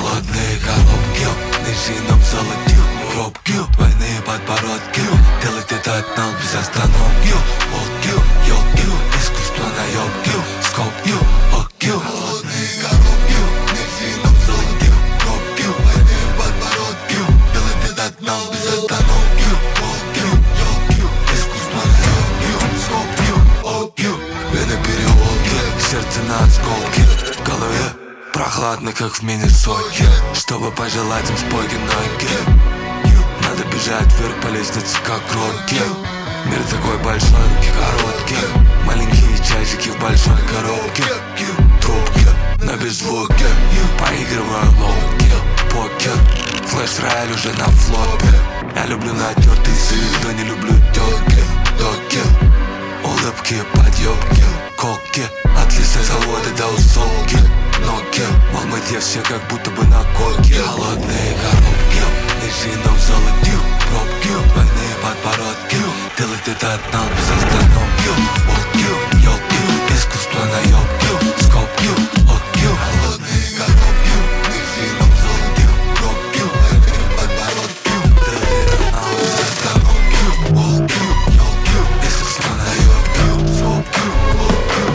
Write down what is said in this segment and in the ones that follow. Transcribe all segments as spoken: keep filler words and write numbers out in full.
Холодные коробки, нажимом золотил пробки, двойные подбородки. Делать это от нас без остановки. Волки, елки, искусство наебки. Скобки, оки. Холодные коробки, нажимом золотил пробки, двойные подбородки. Делать это от нас без остановки. Волки, елки, искусство наебки. Скобки, оки. Вены переулки, сердце на осколки. В голове прохладно, как в Миннесоте. Чтобы пожелать им спойки ноги, надо бежать вверх по лестнице, как кролики. Мир такой большой, руки короткие. Маленькие чайчики в большой коробке. Трубки на беззвуке. Поигрываю лоуки, покер. Флеш-рояль уже на флопе. Я люблю натертый сыр, но не люблю тётки. Доки, улыбки, подъёбки. Коки, от лесозавода до усолки. Ноги, в Алмате все как будто бы на коке. Холодные коробки, нажимом золотил пробки, двойные подбородки. Делать это от нас без остановки. Волки, елки, искусство наебки. Скобки, оки. Холодные коробки, нажимом золотил пробки, двойные подбородки. Делать это от нас без остановки. Волки, елки, искусство наебки. Скобки, оки.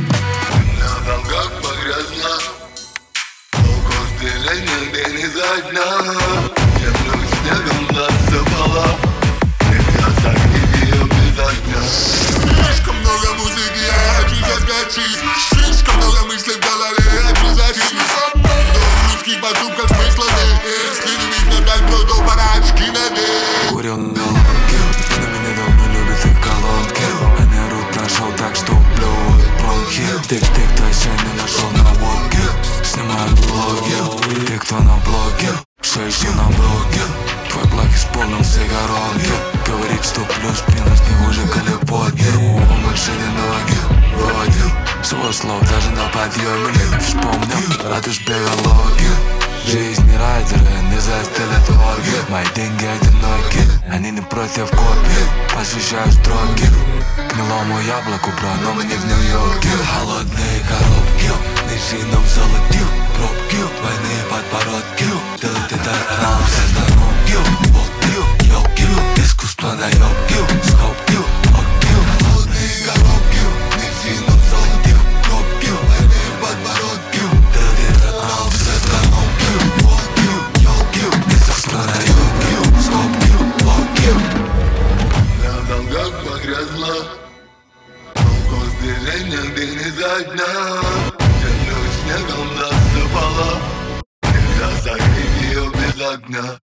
На долгах погрязла, но каждый день день изо дня. Землю снегом засыпала, нельзя согреть ее без огня. Слишком много музыки, я хочу заскочить. Слишком много мыслей в голове, я хочу зажить. Но в людских поступках смысла нет. Если не видно как бро, то пора очки надеть. Курил на лонге, но меня давно любят их колонки. Они орут на шоу так, что плюют бронхи. Ты, ты, кто еще не нашел наводки, снимают блоги. Ты, кто на блоге, все еще на блоге. Твой блог из полном сигаронке. Говорит, что плюс минус не хуже Калифорнии. У машины ноги вроде свой слов даже на подъеме не вспомнил. А ты ж бегологи. Жизнь райдеры не застелят орги. Мои деньги одиноки, они не против копий. Посвящаю строки гнилому яблоку, бро, но мы не в Нью-Йорке. Холодные коробки, нажимом золотил пробки, двойные подбородки. Делать это от нас без остановки. Волки, елки, искусство наебки. Скобки, оки. Холодные коробки, нажимом золотил пробки, двойные подбородки. Делать это от нас без остановки. Волки, елки, искусство наебки. Скобки, оки. На долгах погрязла, но каждый день день изо дня. Землю снегом засыпала, нельзя согреть ее без огня.